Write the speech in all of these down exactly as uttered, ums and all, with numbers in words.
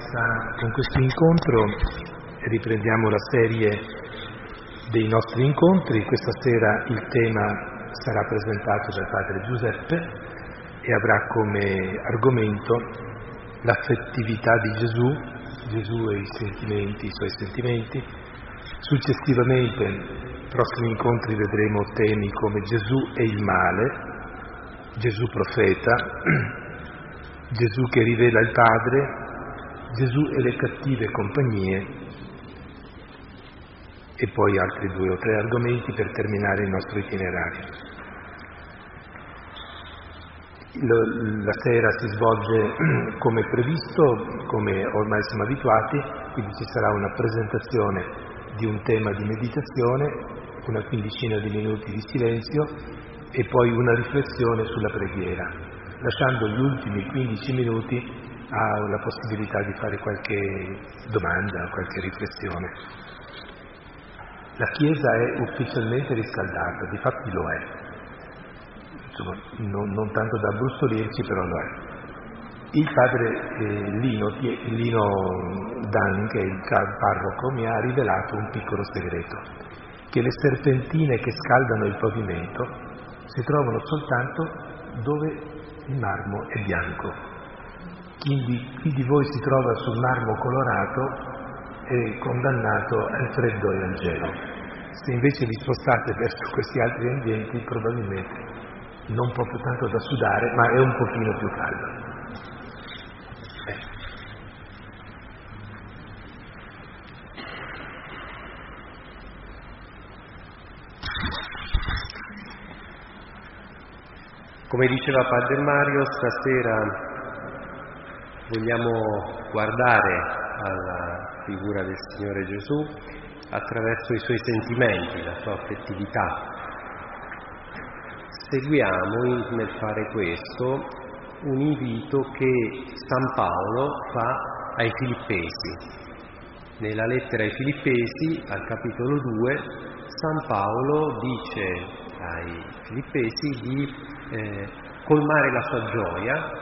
questa, con questo incontro riprendiamo la serie dei nostri incontri. Questa sera il tema sarà presentato dal padre Giuseppe e avrà come argomento l'affettività di Gesù, Gesù e i sentimenti, i suoi sentimenti. Successivamente, nei prossimi incontri vedremo temi come Gesù e il male, Gesù profeta, Gesù che rivela il Padre, Gesù e le cattive compagnie e poi altri due o tre argomenti per terminare il nostro itinerario. La sera si svolge come previsto, come ormai siamo abituati, quindi ci sarà una presentazione di un tema di meditazione, una quindicina di minuti di silenzio e poi una riflessione sulla preghiera, lasciando gli ultimi quindici minuti alla possibilità di fare qualche domanda, qualche riflessione. La Chiesa è ufficialmente riscaldata, difatti lo è. Insomma, non, non tanto da brustolirci, però lo è. Il padre eh, Lino, Lino Dan, che è il parroco, mi ha rivelato un piccolo segreto, che le serpentine che scaldano il pavimento si trovano soltanto dove il marmo è bianco. Chi di, chi di voi si trova sul marmo colorato è condannato al freddo e al gelo. Se invece vi spostate verso questi altri ambienti, probabilmente non proprio tanto da sudare, ma è un pochino più caldo. Eh. Come diceva Padre Mario, stasera vogliamo guardare alla figura del Signore Gesù attraverso i suoi sentimenti, la sua affettività. Seguiamo nel fare questo un invito che San Paolo fa ai Filippesi. Nella lettera ai Filippesi, al capitolo due, San Paolo dice ai Filippesi di eh, colmare la sua gioia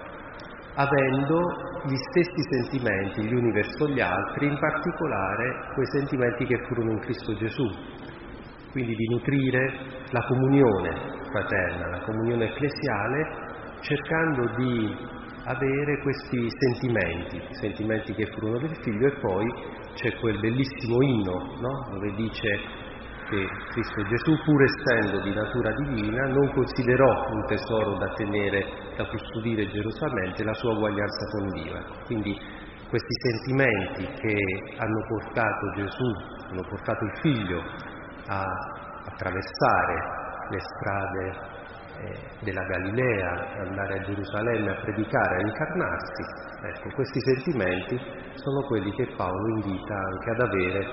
avendo gli stessi sentimenti gli uni verso gli altri, in particolare quei sentimenti che furono in Cristo Gesù, quindi di nutrire la comunione fraterna, la comunione ecclesiale, cercando di avere questi sentimenti, sentimenti che furono del Figlio. E poi c'è quel bellissimo inno, no? Dove dice che Cristo Gesù, pur essendo di natura divina, non considerò un tesoro da tenere, da custodire Gerusalemme, la sua uguaglianza con Dio. Quindi questi sentimenti che hanno portato Gesù, hanno portato il Figlio a attraversare le strade eh, della Galilea, ad andare a Gerusalemme a predicare, a incarnarsi, ecco, questi sentimenti sono quelli che Paolo invita anche ad avere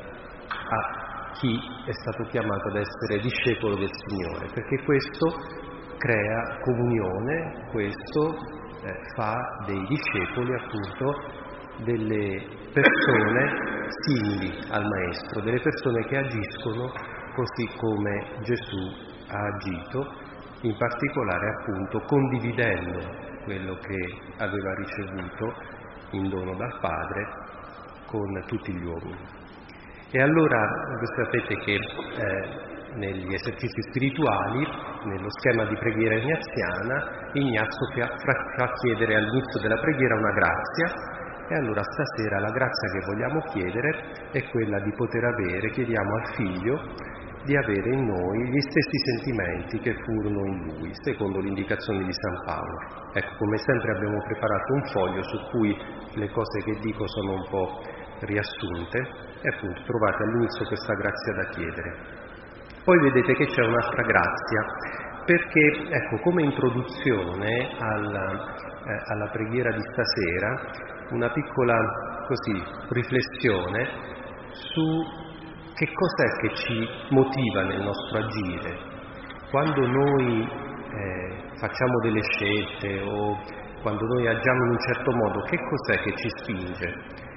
a chi è stato chiamato ad essere discepolo del Signore, perché questo crea comunione, questo eh, fa dei discepoli appunto delle persone simili al Maestro, delle persone che agiscono così come Gesù ha agito, in particolare appunto condividendo quello che aveva ricevuto in dono dal Padre con tutti gli uomini. E allora voi sapete che eh, negli esercizi spirituali, nello schema di preghiera ignaziana, Ignazio fa, fa chiedere all'inizio della preghiera una grazia, e allora stasera la grazia che vogliamo chiedere è quella di poter avere, chiediamo al Figlio, di avere in noi gli stessi sentimenti che furono in Lui, secondo l'indicazione di San Paolo. Ecco, come sempre abbiamo preparato un foglio su cui le cose che dico sono un po' riassunte, e appunto trovate all'inizio questa grazia da chiedere. Poi vedete che c'è un'altra grazia, perché ecco, come introduzione alla, eh, alla preghiera di stasera, una piccola così riflessione su che cos'è che ci motiva nel nostro agire. Quando noi eh, facciamo delle scelte o quando noi agiamo in un certo modo, che cos'è che ci spinge?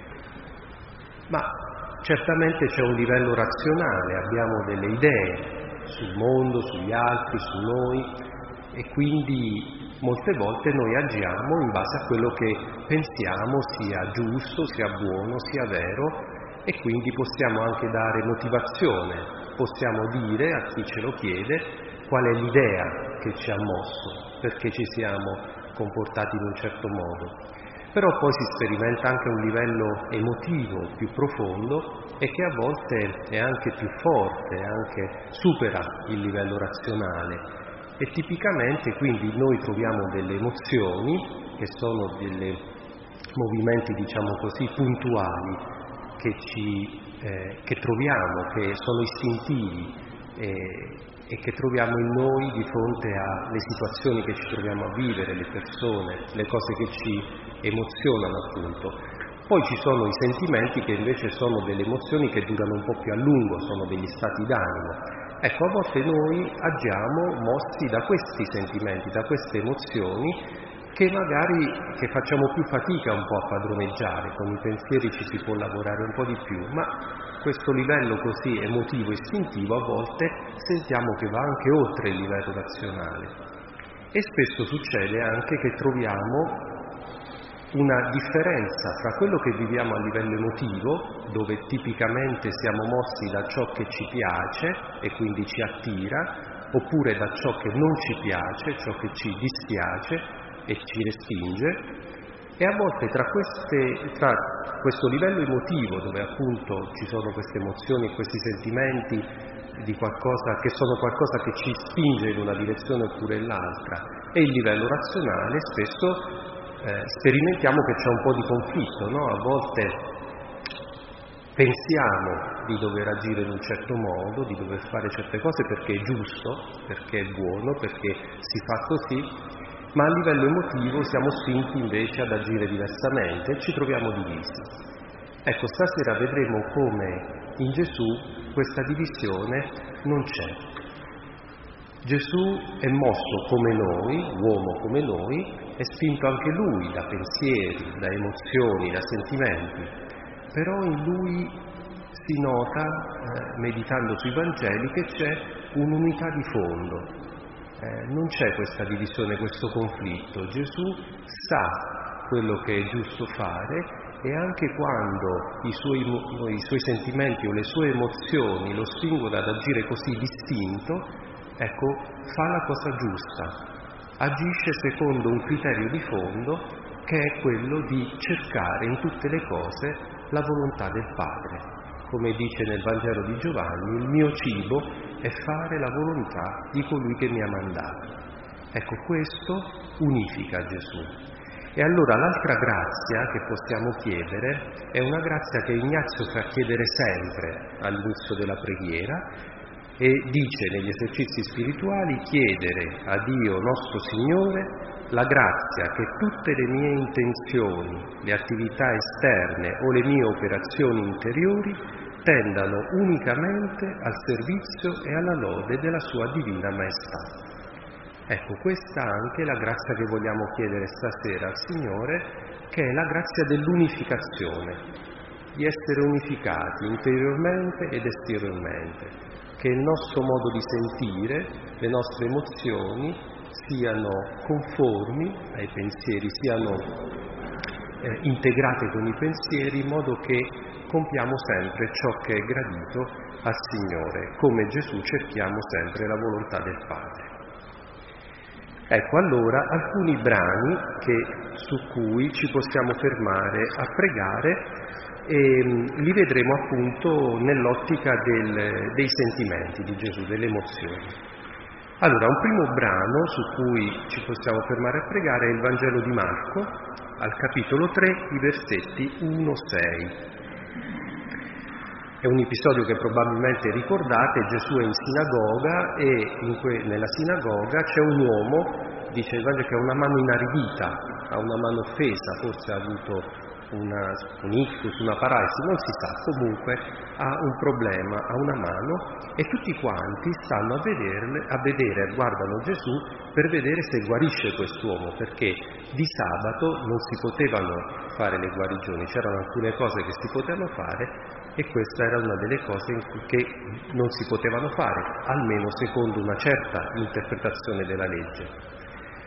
Ma certamente c'è un livello razionale, abbiamo delle idee sul mondo, sugli altri, su noi, e quindi molte volte noi agiamo in base a quello che pensiamo sia giusto, sia buono, sia vero, e quindi possiamo anche dare motivazione, possiamo dire a chi ce lo chiede qual è l'idea che ci ha mosso, perché ci siamo comportati in un certo modo. Però poi si sperimenta anche un livello emotivo più profondo e che a volte è anche più forte, anche supera il livello razionale. E tipicamente quindi noi troviamo delle emozioni che sono dei movimenti, diciamo così, puntuali che, ci, eh, che troviamo, che sono istintivi eh, e che troviamo in noi di fronte alle situazioni che ci troviamo a vivere, le persone, le cose che ci emozionano appunto. Poi ci sono i sentimenti che invece sono delle emozioni che durano un po' più a lungo, sono degli stati d'animo. Ecco, a volte noi agiamo mossi da questi sentimenti, da queste emozioni che magari che facciamo più fatica un po' a padroneggiare, con i pensieri ci si può lavorare un po' di più, ma questo livello così emotivo, istintivo, a volte sentiamo che va anche oltre il livello razionale. E spesso succede anche che troviamo una differenza tra quello che viviamo a livello emotivo, dove tipicamente siamo mossi da ciò che ci piace e quindi ci attira, oppure da ciò che non ci piace, ciò che ci dispiace e ci respinge, e a volte tra, queste, tra questo livello emotivo, dove appunto ci sono queste emozioni e questi sentimenti di qualcosa che sono qualcosa che ci spinge in una direzione oppure in l'altra, e il livello razionale, spesso eh, sperimentiamo che c'è un po' di conflitto, no? A volte pensiamo di dover agire in un certo modo, di dover fare certe cose perché è giusto, perché è buono, perché si fa così, ma a livello emotivo siamo spinti invece ad agire diversamente e ci troviamo divisi. Ecco, stasera vedremo come in Gesù questa divisione non c'è. Gesù è mosso come noi, uomo come noi, è spinto anche lui da pensieri, da emozioni, da sentimenti, però in lui si nota, eh, meditando sui Vangeli, che c'è un'unità di fondo. Eh, non c'è questa divisione, questo conflitto. Gesù sa quello che è giusto fare e anche quando i suoi, i suoi sentimenti o le sue emozioni lo spingono ad agire così distinto, ecco, fa la cosa giusta, agisce secondo un criterio di fondo che è quello di cercare in tutte le cose la volontà del Padre. Come dice nel Vangelo di Giovanni, il mio cibo è fare la volontà di colui che mi ha mandato. Ecco, questo unifica Gesù. E allora l'altra grazia che possiamo chiedere è una grazia che Ignazio fa chiedere sempre all'inizio della preghiera e dice negli esercizi spirituali: chiedere a Dio nostro Signore la grazia che tutte le mie intenzioni, le attività esterne o le mie operazioni interiori tendano unicamente al servizio e alla lode della sua divina maestà. Ecco, questa anche è la grazia che vogliamo chiedere stasera al Signore, che è la grazia dell'unificazione, di essere unificati interiormente ed esteriormente, che il nostro modo di sentire, le nostre emozioni siano conformi ai pensieri, siano eh, integrate con i pensieri, in modo che compiamo sempre ciò che è gradito al Signore, come Gesù cerchiamo sempre la volontà del Padre. Ecco allora alcuni brani che, su cui ci possiamo fermare a pregare e li vedremo appunto nell'ottica del, dei sentimenti di Gesù, delle emozioni. Allora, un primo brano su cui ci possiamo fermare a pregare è il Vangelo di Marco, al capitolo tre, i versetti uno sei. È un episodio che probabilmente ricordate. Gesù è in sinagoga e in que- nella sinagoga c'è un uomo, dice il Vangelo, che ha una mano inaridita, ha una mano offesa, forse ha avuto una, un ictus, una paralisi, non si sa, comunque ha un problema, ha una mano e tutti quanti stanno a, vederle, a vedere, guardano Gesù per vedere se guarisce quest'uomo, perché di sabato non si potevano fare le guarigioni, c'erano alcune cose che si potevano fare e questa era una delle cose che non si potevano fare, almeno secondo una certa interpretazione della legge.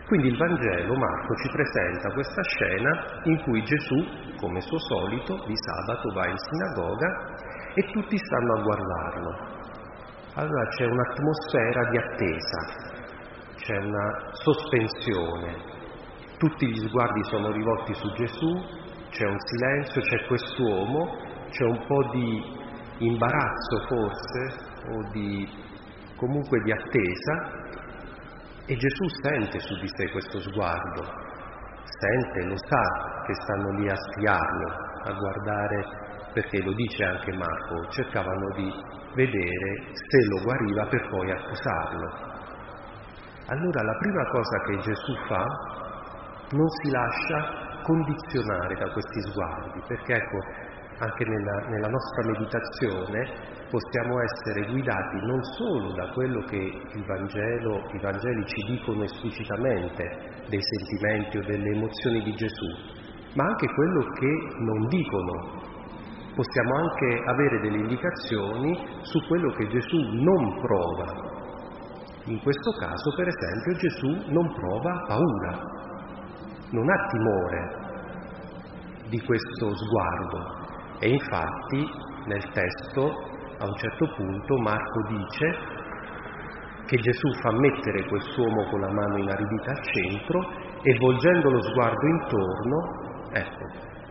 Quindi il Vangelo, Marco, ci presenta questa scena in cui Gesù, come suo solito, di sabato va in sinagoga e tutti stanno a guardarlo. Allora c'è un'atmosfera di attesa, c'è una sospensione, tutti gli sguardi sono rivolti su Gesù, c'è un silenzio, c'è quest'uomo, c'è un po' di imbarazzo forse, o di comunque di attesa, e Gesù sente su di sé questo sguardo, sente, lo sa che stanno lì a spiarlo, a guardare, perché lo dice anche Marco, cercavano di vedere se lo guariva per poi accusarlo. Allora la prima cosa che Gesù fa, non si lascia condizionare da questi sguardi, perché ecco, anche nella, nella nostra meditazione possiamo essere guidati non solo da quello che il Vangelo, i Vangeli ci dicono esplicitamente dei sentimenti o delle emozioni di Gesù, ma anche quello che non dicono. Possiamo anche avere delle indicazioni su quello che Gesù non prova. In questo caso, per esempio, Gesù non prova paura, non ha timore di questo sguardo. E infatti nel testo a un certo punto Marco dice che Gesù fa mettere quest'uomo con la mano inaridita al centro e volgendo lo sguardo intorno, ecco,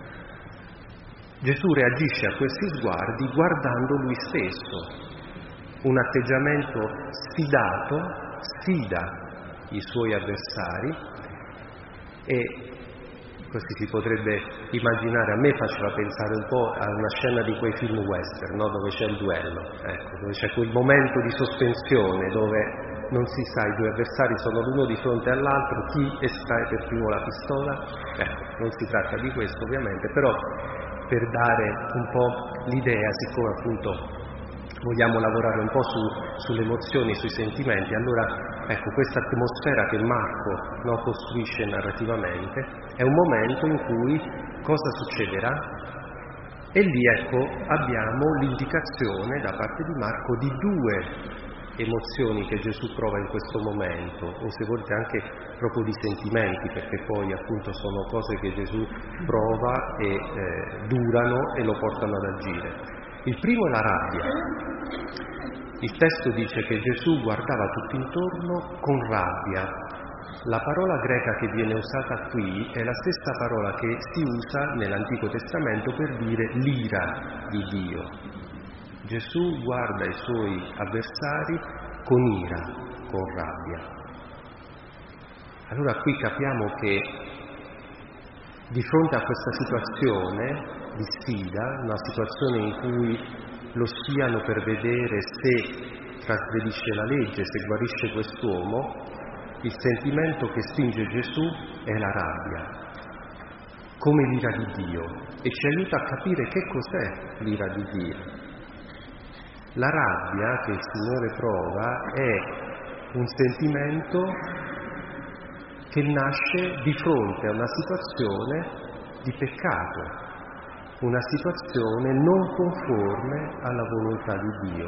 Gesù reagisce a questi sguardi guardando lui stesso. Un atteggiamento sfidato, sfida i suoi avversari e così si potrebbe immaginare, a me faceva pensare un po' a una scena di quei film western, no? Dove c'è il duello, ecco, dove c'è quel momento di sospensione dove non si sa, i due avversari sono l'uno di fronte all'altro, chi estrae per primo la pistola, ecco, non si tratta di questo ovviamente, però per dare un po' l'idea, siccome appunto vogliamo lavorare un po' su, sulle emozioni, sui sentimenti, allora ecco, questa atmosfera che Marco no, costruisce narrativamente è un momento in cui cosa succederà? E lì ecco abbiamo l'indicazione da parte di Marco di due emozioni che Gesù prova in questo momento, o se volete anche proprio di sentimenti, perché poi appunto sono cose che Gesù prova e eh, durano e lo portano ad agire. Il primo è la rabbia. Il testo dice che Gesù guardava tutto intorno con rabbia. La parola greca che viene usata qui è la stessa parola che si usa nell'Antico Testamento per dire l'ira di Dio. Gesù guarda i suoi avversari con ira, con rabbia. Allora qui capiamo che di fronte a questa situazione di sfida, una situazione in cui lo spiano per vedere se trasgredisce la legge, se guarisce quest'uomo, il sentimento che spinge Gesù è la rabbia, come l'ira di Dio, e ci aiuta a capire che cos'è l'ira di Dio. La rabbia che il Signore prova è un sentimento che nasce di fronte a una situazione di peccato, una situazione non conforme alla volontà di Dio.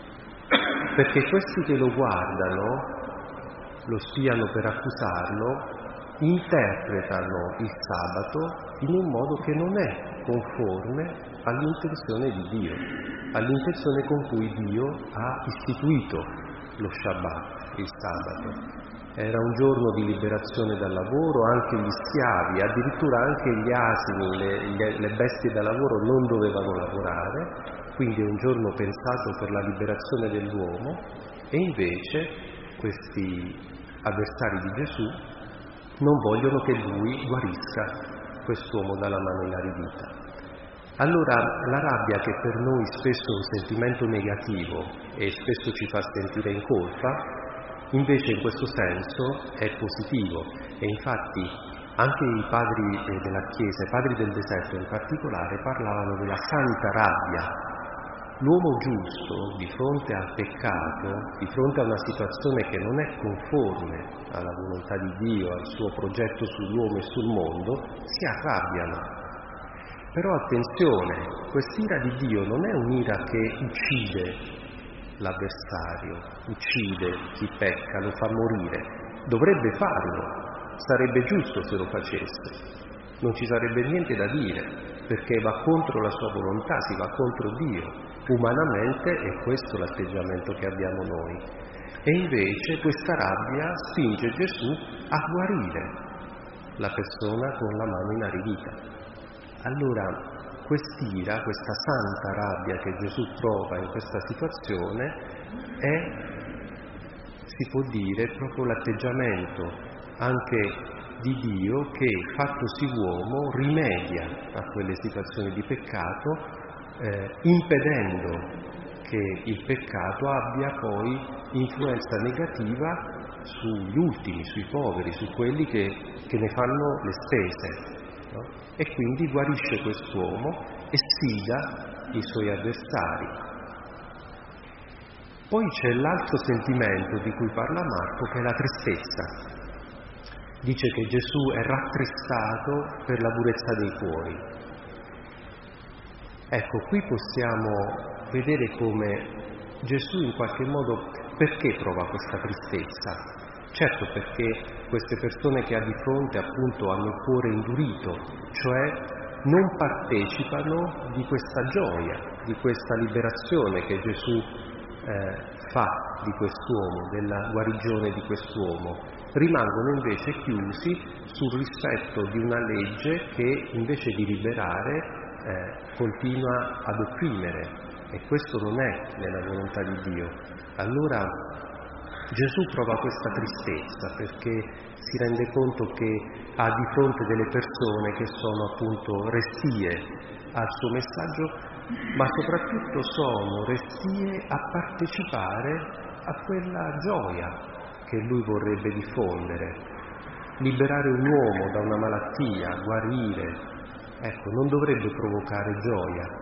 Perché questi che lo guardano, lo spiano per accusarlo, interpretano il sabato in un modo che non è conforme all'intenzione di Dio, all'intenzione con cui Dio ha istituito lo Shabbat, il sabato. Era un giorno di liberazione dal lavoro, anche gli schiavi, addirittura anche gli asini, le, le, le bestie da lavoro non dovevano lavorare, quindi è un giorno pensato per la liberazione dell'uomo, e invece questi avversari di Gesù non vogliono che lui guarisca quest'uomo dalla mano inaridita. Allora la rabbia, che per noi spesso è un sentimento negativo e spesso ci fa sentire in colpa, invece in questo senso è positivo, e infatti anche i padri della Chiesa, i padri del deserto in particolare, parlavano della santa rabbia. L'uomo giusto, di fronte al peccato, di fronte a una situazione che non è conforme alla volontà di Dio, al suo progetto sull'uomo e sul mondo, si arrabbiano. Però attenzione, quest'ira di Dio non è un'ira che uccide l'avversario, uccide chi pecca, lo fa morire. Dovrebbe farlo, sarebbe giusto se lo facesse, non ci sarebbe niente da dire, perché va contro la sua volontà, si va contro Dio. Umanamente è questo l'atteggiamento che abbiamo noi. E invece questa rabbia spinge Gesù a guarire la persona con la mano inaridita. Allora, quest'ira, questa santa rabbia che Gesù prova in questa situazione è, si può dire, proprio l'atteggiamento anche di Dio che, fattosi uomo, rimedia a quelle situazioni di peccato, eh, impedendo che il peccato abbia poi influenza negativa sugli ultimi, sui poveri, su quelli che, che ne fanno le spese, no? E quindi guarisce quest'uomo e sfida i suoi avversari. Poi c'è l'altro sentimento di cui parla Marco, che è la tristezza. Dice che Gesù è rattristato per la durezza dei cuori. Ecco, qui possiamo vedere come Gesù in qualche modo, perché prova questa tristezza? Certo, perché queste persone che ha di fronte appunto hanno il cuore indurito, cioè non partecipano di questa gioia, di questa liberazione che Gesù eh, fa di quest'uomo, della guarigione di quest'uomo. Rimangono invece chiusi sul rispetto di una legge che invece di liberare eh, continua ad opprimere, e questo non è nella volontà di Dio. Allora Gesù prova questa tristezza perché si rende conto che ha di fronte delle persone che sono appunto restie al suo messaggio, ma soprattutto sono restie a partecipare a quella gioia che lui vorrebbe diffondere. Liberare un uomo da una malattia, guarire, ecco, non dovrebbe provocare gioia.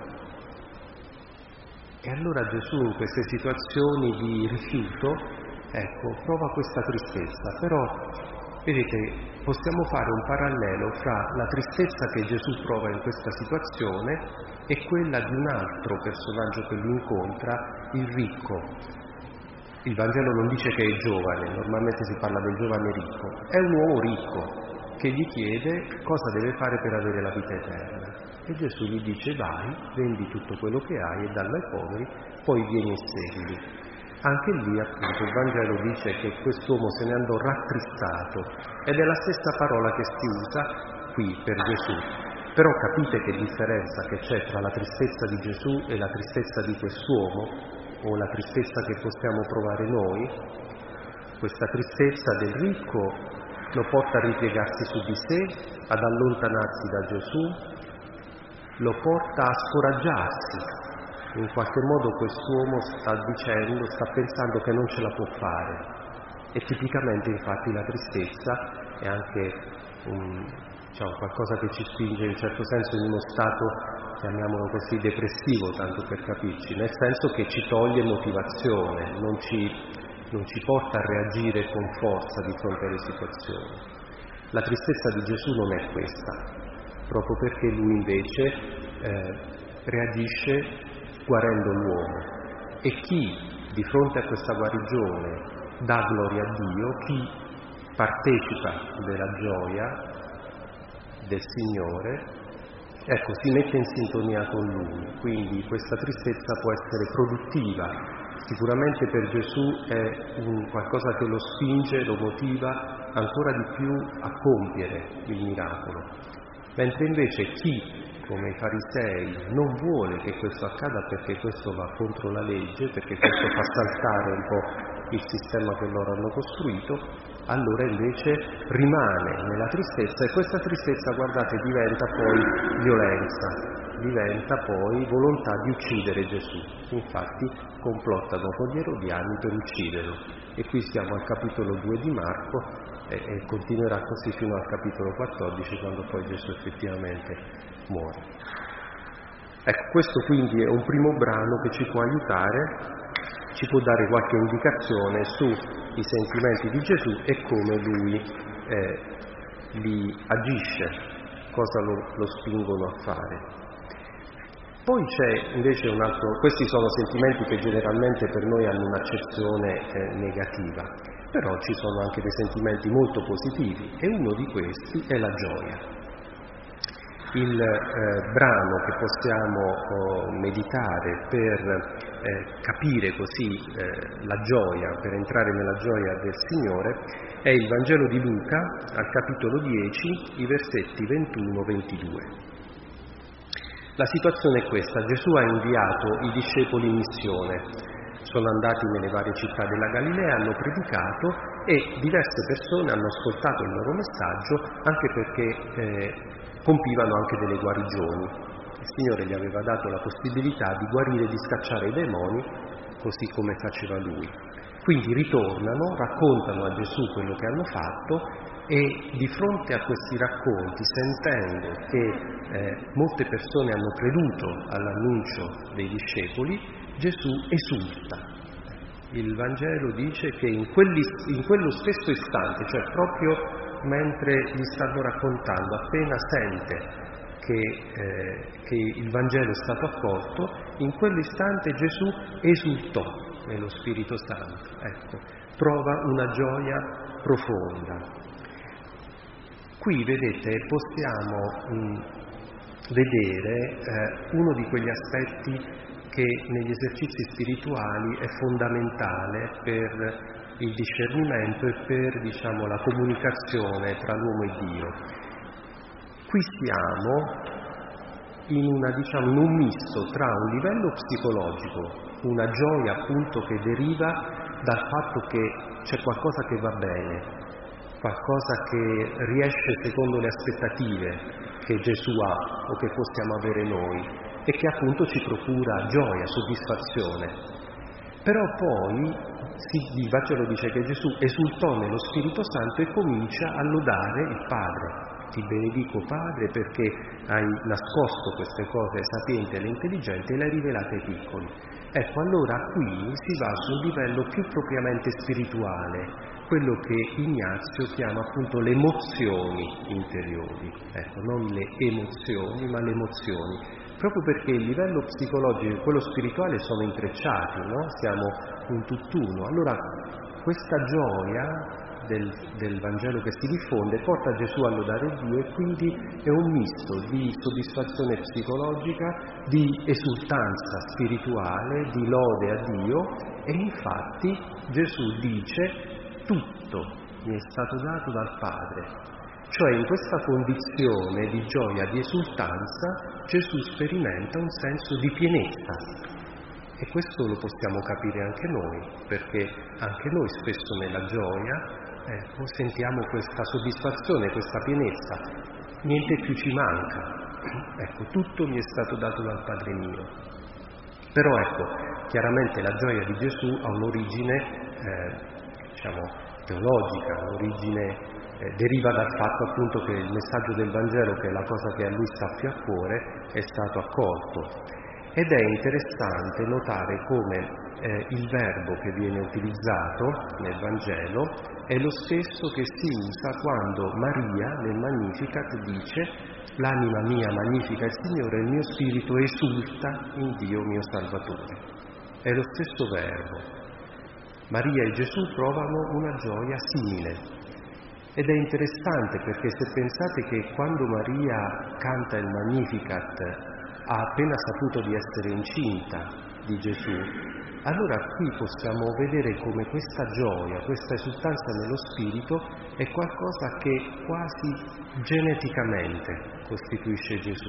E allora Gesù in queste situazioni di rifiuto, ecco, prova questa tristezza. Però, vedete, possiamo fare un parallelo fra la tristezza che Gesù prova in questa situazione e quella di un altro personaggio che lui incontra, il ricco. Il Vangelo non dice che è giovane, normalmente si parla del giovane ricco. È un uomo ricco che gli chiede cosa deve fare per avere la vita eterna. E Gesù gli dice: vai, vendi tutto quello che hai e dallo ai poveri, poi vieni e seguimi. Anche lì appunto il Vangelo dice che quest'uomo se ne andò rattristato, ed è la stessa parola che si usa qui per Gesù. Però capite che differenza che c'è tra la tristezza di Gesù e la tristezza di quest'uomo, o la tristezza che possiamo provare noi. Questa tristezza del ricco lo porta a ripiegarsi su di sé, ad allontanarsi da Gesù, lo porta a scoraggiarsi. In qualche modo quest'uomo sta dicendo, sta pensando che non ce la può fare. E tipicamente infatti la tristezza è anche un, diciamo, qualcosa che ci spinge in un certo senso in uno stato, chiamiamolo così, depressivo, tanto per capirci, nel senso che ci toglie motivazione, non ci, non ci porta a reagire con forza di fronte alle situazioni. La tristezza di Gesù non è questa, proprio perché lui invece eh, reagisce guarendo l'uomo. E chi di fronte a questa guarigione dà gloria a Dio, chi partecipa della gioia del Signore, ecco, si mette in sintonia con Lui. Quindi questa tristezza può essere produttiva. Sicuramente per Gesù è un qualcosa che lo spinge, lo motiva ancora di più a compiere il miracolo. Mentre invece chi, come i farisei, non vuole che questo accada perché questo va contro la legge, perché questo fa saltare un po' il sistema che loro hanno costruito, allora invece rimane nella tristezza, e questa tristezza, guardate, diventa poi violenza, diventa poi volontà di uccidere Gesù. Infatti complottano con gli erodiani per ucciderlo. E qui siamo al capitolo due di Marco e, e continuerà così fino al capitolo quattordici, quando poi Gesù effettivamente muore. Ecco, questo quindi è un primo brano che ci può aiutare, ci può dare qualche indicazione sui sentimenti di Gesù e come lui eh, li agisce, cosa lo, lo spingono a fare. Poi c'è invece un altro, questi sono sentimenti che generalmente per noi hanno un'accezione eh, negativa, però ci sono anche dei sentimenti molto positivi e uno di questi è la gioia. Il eh, brano che possiamo oh, meditare per eh, capire così eh, la gioia, per entrare nella gioia del Signore, è il Vangelo di Luca, al capitolo dieci, i versetti ventuno ventidue. La situazione è questa: Gesù ha inviato i discepoli in missione, sono andati nelle varie città della Galilea, hanno predicato e diverse persone hanno ascoltato il loro messaggio, anche perché eh, compivano anche delle guarigioni. Il Signore gli aveva dato la possibilità di guarire e di scacciare i demoni, così come faceva Lui. Quindi ritornano, raccontano a Gesù quello che hanno fatto e di fronte a questi racconti, sentendo che eh, molte persone hanno creduto all'annuncio dei discepoli, Gesù esulta. Il Vangelo dice che in, quelli, in quello stesso istante, cioè proprio mentre gli stanno raccontando, appena sente che, eh, che il Vangelo è stato accolto, in quell'istante Gesù esultò nello Spirito Santo, ecco, prova una gioia profonda. Qui, vedete, possiamo mh, vedere eh, uno di quegli aspetti che negli esercizi spirituali è fondamentale per il discernimento e per, diciamo, la comunicazione tra l'uomo e Dio. Qui siamo in, una, diciamo, in un misto tra un livello psicologico, una gioia appunto che deriva dal fatto che c'è qualcosa che va bene, qualcosa che riesce secondo le aspettative che Gesù ha o che possiamo avere noi e che appunto ci procura gioia, soddisfazione. Però poi si, il Vangelo dice che Gesù esultò nello Spirito Santo e comincia a lodare il Padre. Ti benedico Padre perché hai nascosto queste cose ai sapienti e alle intelligenti e le hai rivelate ai piccoli. Ecco, allora qui si va su un livello più propriamente spirituale, quello che Ignazio chiama appunto le emozioni interiori. Ecco, non le emozioni, ma le emozioni. Proprio perché il livello psicologico e quello spirituale sono intrecciati, no? Siamo un tutt'uno. Allora questa gioia del, del Vangelo che si diffonde porta Gesù a lodare Dio e quindi è un misto di soddisfazione psicologica, di esultanza spirituale, di lode a Dio e infatti Gesù dice: tutto mi è stato dato dal Padre. Cioè in questa condizione di gioia, di esultanza, Gesù sperimenta un senso di pienezza. E questo lo possiamo capire anche noi, perché anche noi spesso nella gioia ecco, sentiamo questa soddisfazione, questa pienezza. Niente più ci manca. Ecco, tutto mi è stato dato dal Padre mio. Però ecco, chiaramente la gioia di Gesù ha un'origine, eh, diciamo, teologica, un'origine Eh, deriva dal fatto appunto che il messaggio del Vangelo, che è la cosa che a lui sta più a cuore, è stato accolto. Ed è interessante notare come eh, il verbo che viene utilizzato nel Vangelo è lo stesso che si usa quando Maria nel Magnificat dice: l'anima mia magnifica il Signore, il mio spirito esulta in Dio mio Salvatore. È lo stesso verbo. Maria e Gesù provano una gioia simile. Ed è interessante perché se pensate che quando Maria canta il Magnificat ha appena saputo di essere incinta di Gesù, allora qui possiamo vedere come questa gioia, questa esultanza nello spirito è qualcosa che quasi geneticamente costituisce Gesù.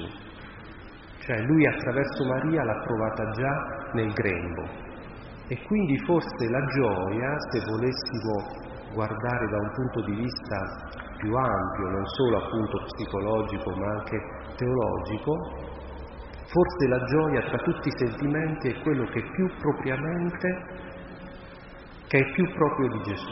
Cioè lui attraverso Maria l'ha provata già nel grembo e quindi forse la gioia, se volessimo guardare da un punto di vista più ampio, non solo appunto psicologico ma anche teologico, forse la gioia tra tutti i sentimenti è quello che più propriamente, che è più proprio di Gesù,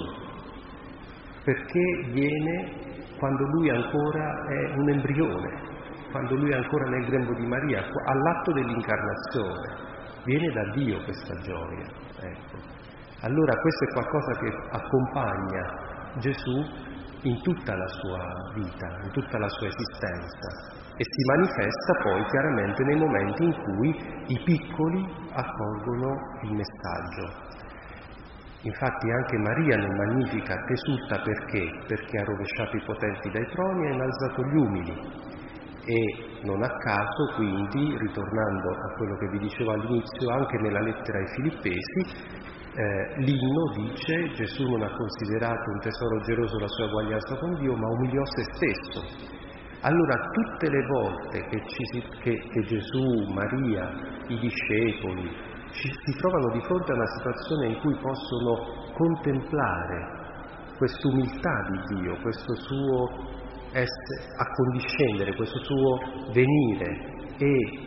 perché viene quando lui ancora è un embrione, quando lui è ancora nel grembo di Maria, all'atto dell'incarnazione, viene da Dio questa gioia, ecco. Allora questo è qualcosa che accompagna Gesù in tutta la sua vita, in tutta la sua esistenza e si manifesta poi chiaramente nei momenti in cui i piccoli accolgono il messaggio. Infatti anche Maria nel Magnificat esulta perché? Perché ha rovesciato i potenti dai troni e ha innalzato gli umili. E non a caso, quindi, ritornando a quello che vi dicevo all'inizio, anche nella lettera ai Filippesi, eh, l'inno dice: Gesù non ha considerato un tesoro geloso la sua uguaglianza con Dio, ma umiliò se stesso. Allora tutte le volte che, ci, che, che Gesù, Maria, i discepoli ci, si trovano di fronte a una situazione in cui possono contemplare quest'umiltà di Dio, questo suo essere accondiscendere, questo suo venire e